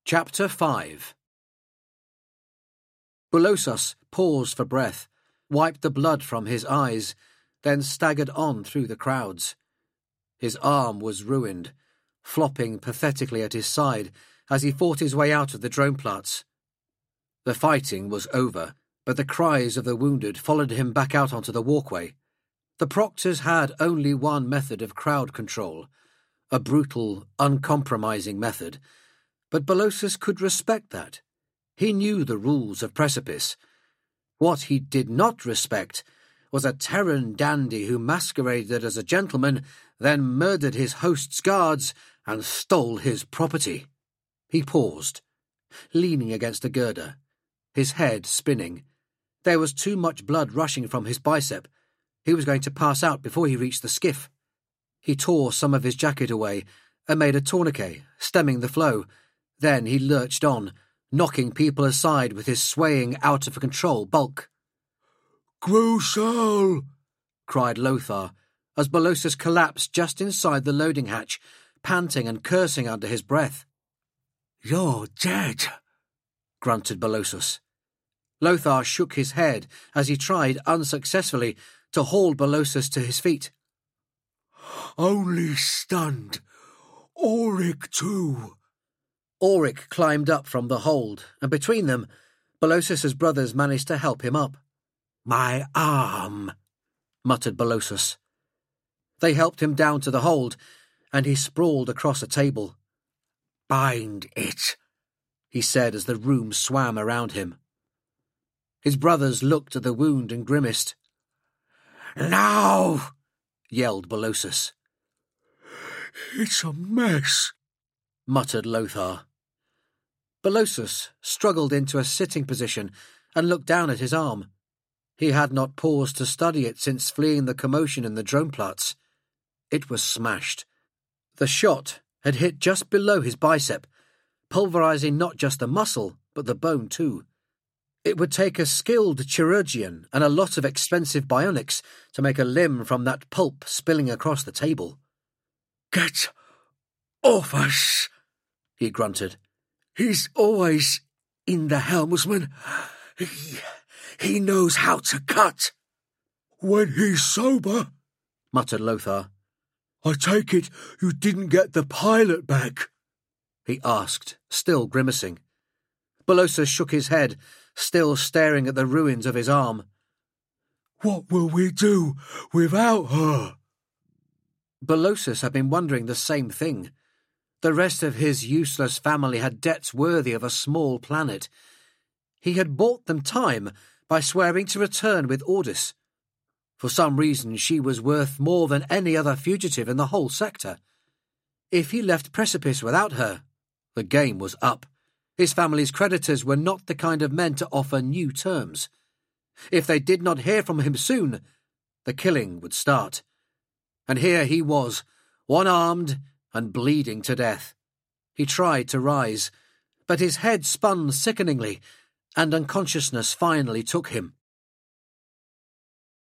Chapter 5. Bulosus paused for breath, wiped the blood from his eyes, then staggered on through the crowds. His arm was ruined, flopping pathetically at his side as he fought his way out of the Dromplatz. The fighting was over, but the cries of the wounded followed him back out onto the walkway. The proctors had only one method of crowd control, a brutal, uncompromising method, but Bulosus could respect that. He knew the rules of Precipice. What he did not respect was a Terran dandy who masqueraded as a gentleman, then murdered his host's guards and stole his property. He paused, leaning against a girder, his head spinning. There was too much blood rushing from his bicep. He was going to pass out before he reached the skiff. He tore some of his jacket away and made a tourniquet, stemming the flow. Then he lurched on, knocking people aside with his swaying, out-of-control bulk. "Grusel!" cried Lothar, as Bulosus collapsed just inside the loading hatch, panting and cursing under his breath. "You're dead," grunted Bulosus. Lothar shook his head as he tried, unsuccessfully, to haul Bulosus to his feet. "Only stunned. Auric too." Auric climbed up from the hold, and between them, Bulosus's brothers managed to help him up. "My arm," muttered Bulosus. They helped him down to the hold, and he sprawled across a table. "Bind it," he said as the room swam around him. His brothers looked at the wound and grimaced. "Now!" yelled Bulosus. "It's a mess," muttered Lothar. Bulosus struggled into a sitting position and looked down at his arm. He had not paused to study it since fleeing the commotion in the Dromplatz. It was smashed. The shot had hit just below his bicep, pulverizing not just the muscle, but the bone too. It would take a skilled chirurgeon and a lot of expensive bionics to make a limb from that pulp spilling across the table. "Get off us," he grunted. "He's always in the helmsman. He knows how to cut." "When he's sober," muttered Lothar. "I take it you didn't get the pilot back?" he asked, still grimacing. Bulosus shook his head, still staring at the ruins of his arm. "What will we do without her?" Bulosus had been wondering the same thing. The rest of his useless family had debts worthy of a small planet. He had bought them time by swearing to return with Ordis. For some reason she was worth more than any other fugitive in the whole sector. If he left Precipice without her, the game was up. His family's creditors were not the kind of men to offer new terms. If they did not hear from him soon, the killing would start. And here he was, one-armed and bleeding to death. He tried to rise, but his head spun sickeningly, and unconsciousness finally took him.